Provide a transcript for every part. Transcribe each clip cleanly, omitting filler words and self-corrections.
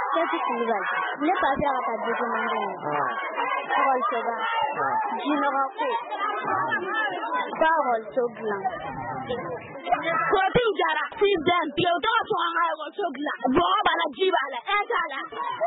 Qu'est-ce que tu veux? Ne pas faire ta deuxième Parole soga. Jinoko. Parole sogla. Kopi jara. Si dem. Pio to anga ko sogla. Bo bala jibala. Etala.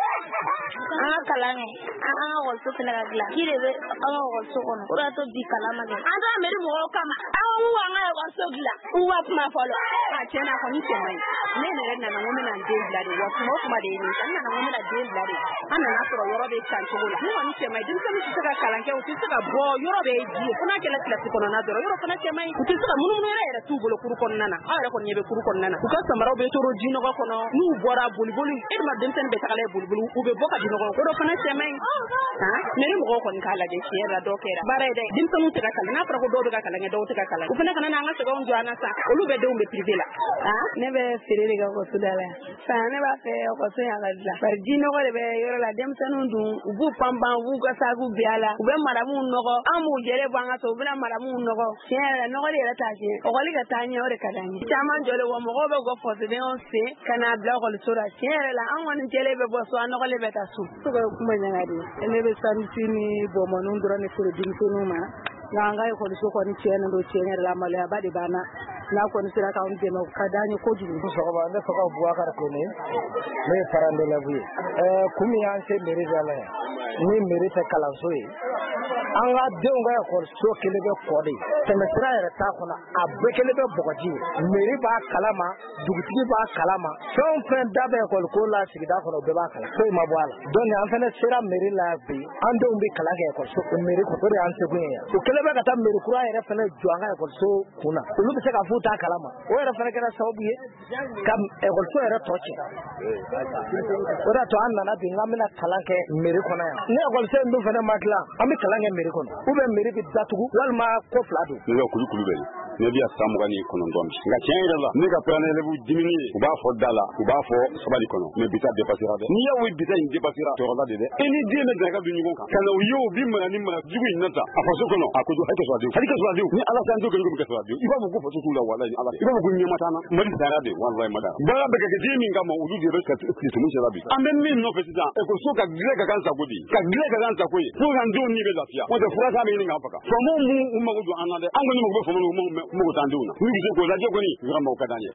Kalange. Ko sogla gla. Kirebe ko sokono. Ora to di kalama ge. Anda meri mo kama. Anga ko sogla. Uwa kuma folo. Tena ko ni semai. Ne na ngome na ndela de wa kuma de ni. Na ngome na ndela de. Ana na soro yoro be chancho gola. Ni woni semai. Din sami saka kalange uti saka bo yoro be ji. Kuna kala kala kono na doro. Yoro kuna semai. Uti saka munu era tu bolo kuru kon nana. Ara ko nyebe kuru kon nana. Uka samara be toro jino ko kono. Ni bora bulbuli. E ma den sen be takale bulbulu. Ube boka jino ko. Ko kana semai. Ha? Ne mo ko kon kala de shera do kera. Bare de din sanu tika kala na pra ko do ga kala do tika kala. Ufana kana na nga sega on jwana sa. Olu be de umbe privé la. Ha? Ne be ferere ga ko sudala. Sa ne ba fe ko so ya ga la. Par jino ko be yoro la dem sanu dun. Ubu pamba ubu ga sa gu biala. Ube maramu nogo. Amu jere banga so bula maramu nogo. Shera nogo le ta je. O ko li ga tanya ore kadani. Chama jole wo mo go be go fo de on se kana bla ko sura shera la an woni jele be bo so nogo le be ta su. Ko kuma nyanga di. Ne be santini bo mo ndura ne fure din sunu ma. Nanga ko so ko ni chene do chene la male abadi bana. Na ko ni sira ka on de no kadani ko jini. So ko ba ne so ko buwa kar ko ne. Me farande la bu. Kumi an se mere jala. Ni mere ta kalanso yi. An ga denga ko so kele be ko de. Semestra era ta ko na abekele be bogaji. Mere ba kalama, dugutigi ba kalama. Son fen dabe ko la sigida ko be ba kala. So ma bwala. Don an fene sira mere la bi. An do mbi kala ga ko so mere ko re an se gunya. So kele be ka ta mere kura era fene juanga ko so kuna. Ulu be se ka futa kalama. O era fene kana sababu ye. Kam e ko so era toche. Ora to an na bi ngamina kala ke mere ko na. Ne ko se ndu fene matla. Ami kala ke mere ko. Ube mere bi datugu walma ko flado. Ne ko kulu be. Ne biya samu gani kono ndom. Nga chenga la. Ne ka prane le bu dimini. Uba fo dala, uba fo sabali kono. Me bita dépassera de. Ni ya wi bita in dépassera to la de. Eni die me daga du nyugo ka. Kana yo bi mana ni mana jigu inata. Afaso kono. Akodo hake so adu. Hake so adu. Ni ala san do ko ko so adu. Iba mo ko fo so la wala ni ala. Iba mo ko nyama tana. Mari sara de wallahi mada. Ba be ka jimi nga mo udu de be ka tu mu shara bi. Ambe min no president. E ko so ka gire ka kansa godi. Ka gire ka kansa koyi. Fu kan do ni be lafia. Mo de fura ka me ni nga paka. Fo mo mu mo go do anade. Ango ni mo go fo mo mo go tanduna. Ni bi se ko la je ko ni. Nga mo ka danye.